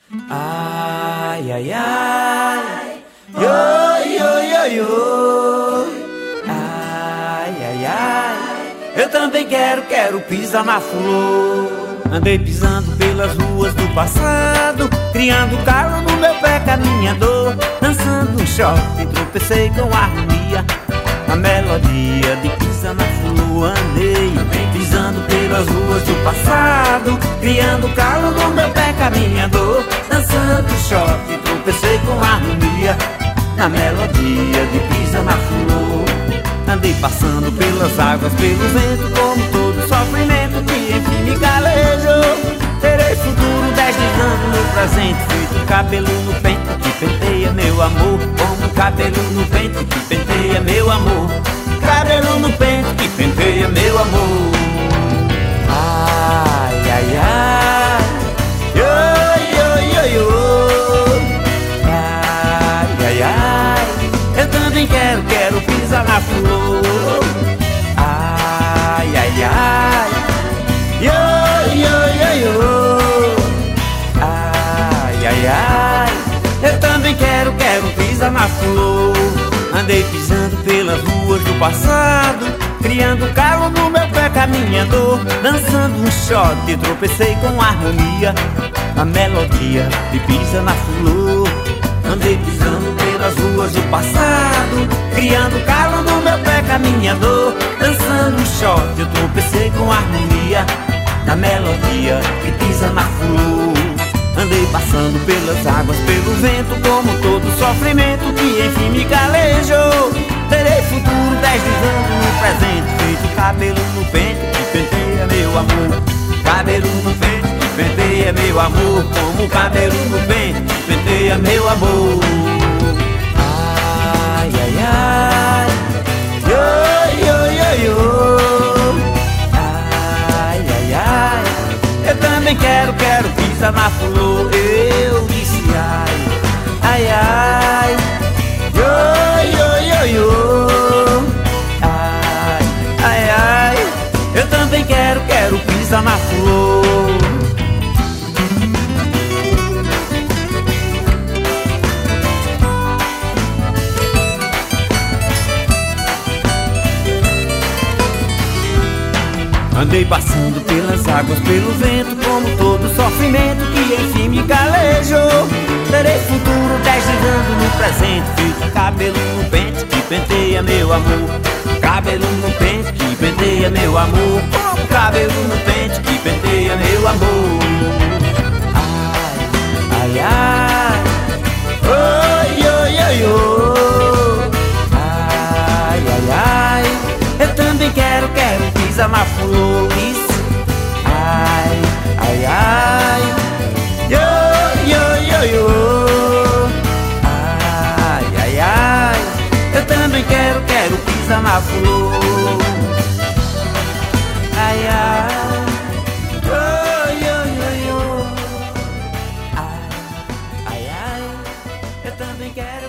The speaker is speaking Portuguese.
Ai, ai, ai, oi, oi, oi, oi. Ai, ai, ai, eu também quero pisar na flor. Andei pisando pelas ruas do passado, criando calo no meu pé caminhador. Dançando um shopping, tropecei com harmonia, a melodia de Pisa na Flor. Andei pisando pelas ruas do passado, criando calo no meu pé caminhador. Dançando um shopping, tropecei com harmonia, na melodia de Pisa na Flor. Andei passando pelas águas, pelo vento, como todo sofrimento que enfim me calejou. Terei futuro deslizando no presente, feito cabelo no pente que penteia meu amor. Como cabelo no pente que penteia meu amor, cabelo no pente que penteia meu amor. Ai, ai, ai, oi, oi, oi, oi. Ai, ai, ai, eu também quero pisar na flor. Ai, ai, ai, oi, oi, oi, oi. Ai, ai, ai, eu também quero pisar na flor. Andei pisando pelas ruas do passado, criando calo no meu pé caminhador. Dançando um shot, tropecei com harmonia, a melodia de Pisa na Flor. Andei pisando pelas ruas do passado, criando calo no meu pé caminhador. Dançando um shot, eu tropecei com harmonia, na melodia de Pisa na Flor. Andei passando pelas águas, pelo vento, como todo sofrimento que enfim me calejou. Terei futuro deslizando no presente, feito cabelo no pente que penteia meu amor. Cabelo no pente que penteia meu amor, como cabelo no pente que penteia meu amor. Ai, ai, ai, oi, oi, oi, oi. Ai, ai, ai, eu também quero pisar na flor. Eu disse ai, ai, ai, oi, oi, oi, oi. Ai, ai, ai, eu também quero pisar na flor. Andei passando pelas águas, pelo vento, como todo sofrimento que enfim me calejou. Terei futuro deslizando no presente, feito cabelo no pente que penteia meu amor. Cabelo no pente que penteia meu amor, como cabelo no pente que penteia meu amor. Ai, ai, ai, oi, oi, oi, oi. Ai, ai, ai, eu também quero pisar na flor. Ai, ai, ai, oi, oi, oi, oi. Ai, ai, ai, eu também quero pisar na flor. Ai, ai, oi, oi, oi, oi. Ai, ai, ai, eu também quero